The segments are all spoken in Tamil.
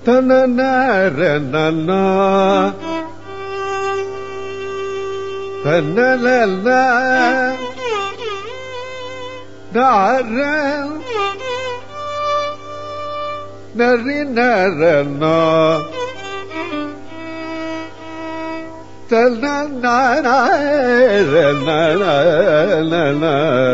தனநரநனா தனலலா நார நரிநரனா தனநரநனா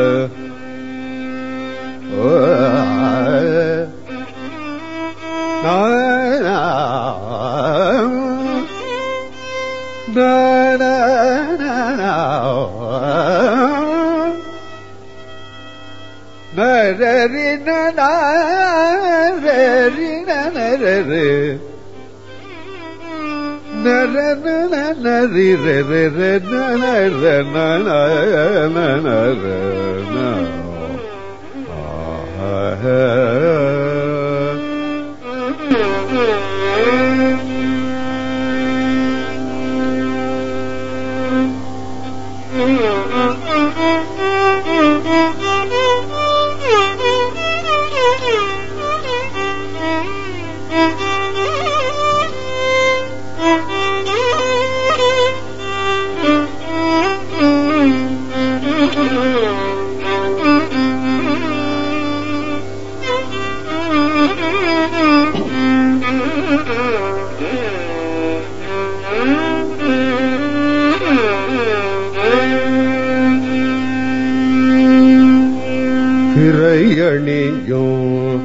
பிறையணியும்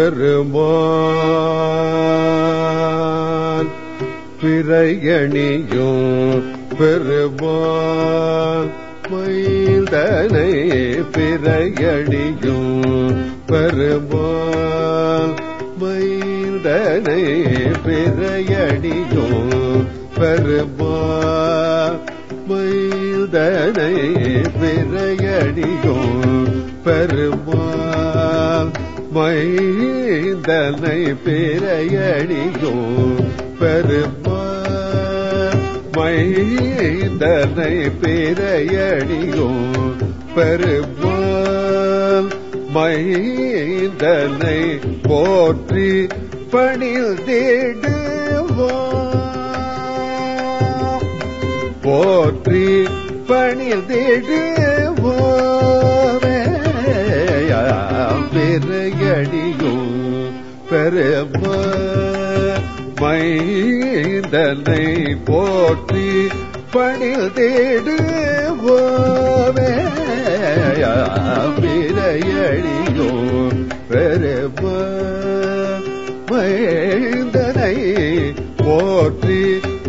பெருமான் பிறையணியும் பெருமான் மைந்தனை பிறையணியும் பெருமான் மைந்தனை பிறையணியும் பெருமான் மைந்தனை பிறையணியும் பெருமாள் மைந்தனை பிறையணியும் பெருமாள் மைந்தனை பிறையணியும் பெருமாள் மைந்தனை போற்றி பணிந்திடுவோம் போற்றி பணிந்திடுவோமே பிறையணியும் பெருமாள் மைந்தனை போற்றி பணிந்திடுவோமே பிறையணியும் பெருமாள் மைந்தனை போற்றி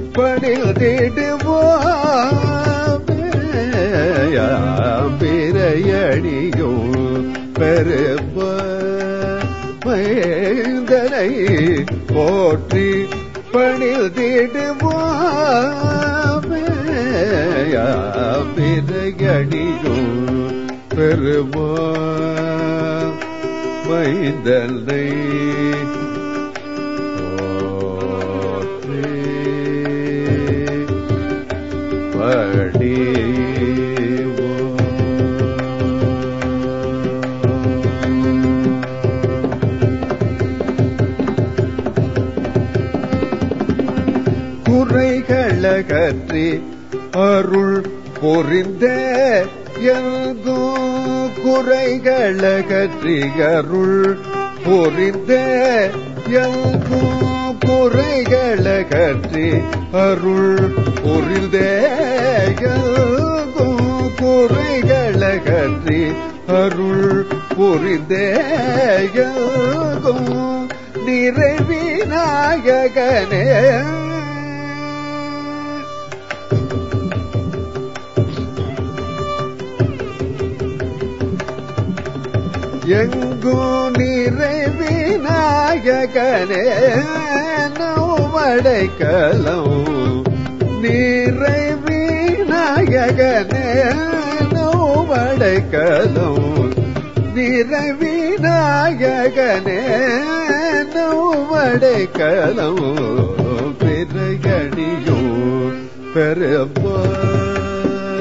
பணிந்திடுவோமே பிறையணியும் பெருமாள் மைந்தனை போற்றி பணிந்திடுவோமே பிறையணியும் பெருமாள் மைந்தனை போற்றி பணி குறைகளகற்றி அருள் பொறிந்த எங்கும் குறைகளகற்றி அருள் பொறிந்த எங்கும் குறைகளகற்றி அருள் பொறிந்த எங்கும் குறைகளகற்றி அருள் பொறிந்த எங்கும் நிறைவிநாயகனே எங்கும் நிறைவிநாயகனே நோவடைக்கலம் நிறைவிநாயகனே நோவடைக்கலம் நிறைவிநாயகனே நோவடைக்கலம் பிறையணியும் பெருமாள்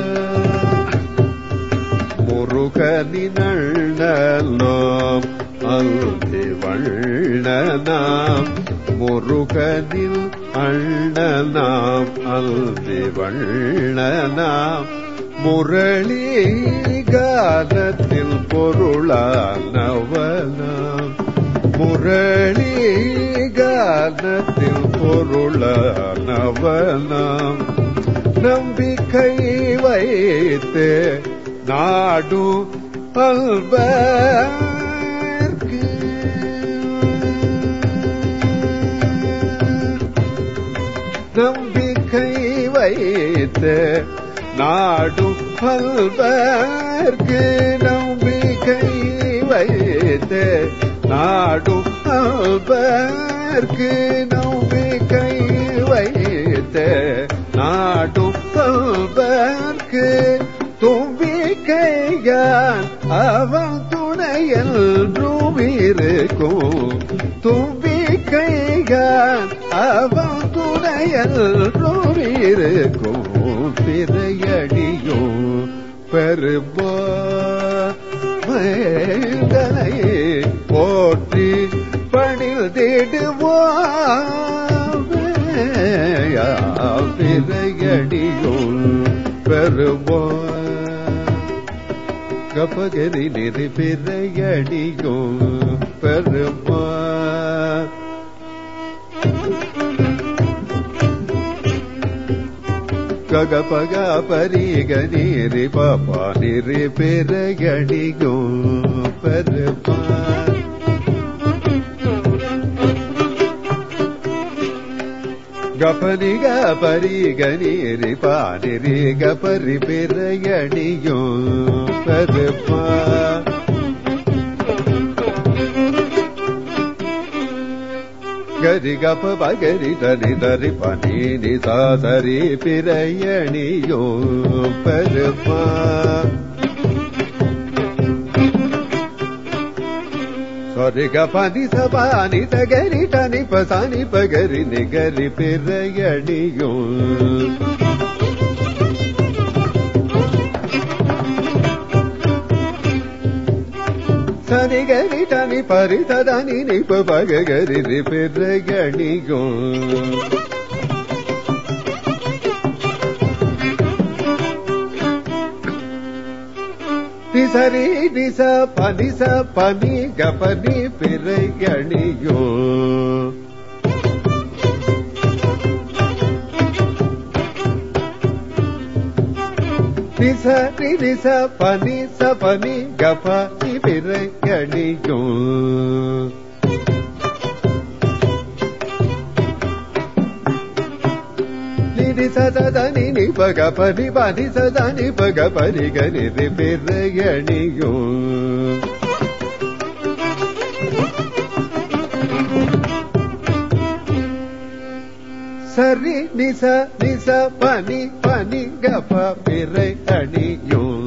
முருகனின் அண்ணலாம் அல்தி வண்ணனாம் முருகனில் அண்ணனாம் அல்தி வண்ணனாம் முரளி காலத்தில் பொருளானவனாம் முரளி காலத்தில் பொருளானவனாம் நம்பிக்கை வைத்து நாடு அல்வர்க்கு நம்பிக்கை வைத்து நாடு அல்வர்க்கு நம்பிக்கை வைத்து நாடு அல்வர்க்கு நம்பிக்கை வைத்து நாடு அல்வர்க்கு தும்பிக்கையான் அவன் துணையென்றும் இருக்கும் தும்பிக்கையான் அவன் துணையென்றும் இருக்கும் பிறையடியும் பெருமானை போற்றி பணில் தேடுவோம் பிறையடியும் பெருமான் கபகரி நிறை பிறையடியும் பெருமான் ககபக பரிக நீரி பாப்பா நிறை பிறையடியும் பெருமான் கபரிக பரிக நீரி பானிரி கபரி பிறையடியும் பெருமான் கரி கப பகரி தரி தரி பனி நிசாசரி பிறையடியும் பெருமான் சரி கபனி சபானி தகரி தனி பசானி பகரி நிகரி பிறையடியும் சனி கரி தனி பரி தனி நிப பகரி பிறையடியும் நிசரி நிச பனி கபனி பிறையடியும் நிசரி நிச பனி கபனி பிறையடியும் சதனி நிபக பரி பனி சதனி பக பரி கரி பிறையடியும் சரி நிச பனி கப பிறையடியும்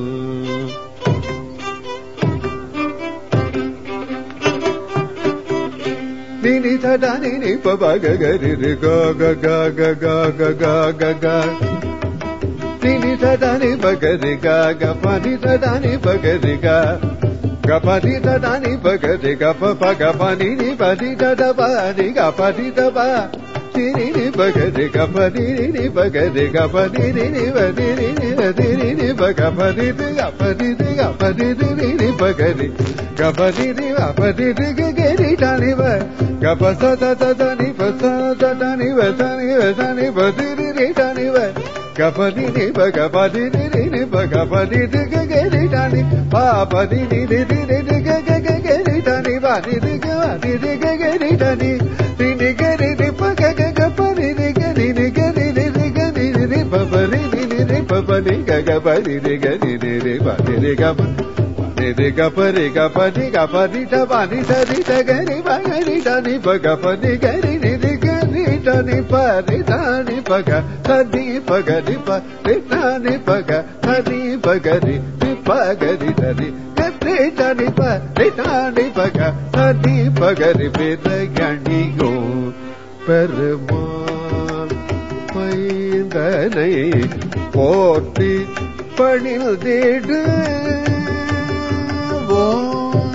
நினி தடனி நிப பக கரி க க க க க க க க நினி தடனி பகரி க க பனி தடனி பகரி க கபதி தடனி பகரி க பக பனி நி பதி தட பனி க பதி தப திரி நி பகரி க பதி நி பகரி க பதி நி பதி நி பக பதி க பதி க பதி நி பகரி க பதி நி பதி கரி தனி ப கப சதனி பசதனி வசனி வசனி பதி நி தனி ப கபதி நி பகபதி நி பகபதி கரி தனி பாபதி நி கரி தனி பதி கரி தனி தினி கரி பக கபதி கரி கரி கரி பபரி நி பபரி கபதி கரி பதி கப रे गपरि गपनि गपनि तपनि सरि तगरि बगरि तनि पगपनि गरि निरि गरि तनि परि तनि पग तनि पगरि परि तनि पग तनि पगरि पगरि तनि गरि तनि परि तनि पग तनि पगरि பிறையடியோ பெருமான் பைந்தனை போற்றி பணில் தேடு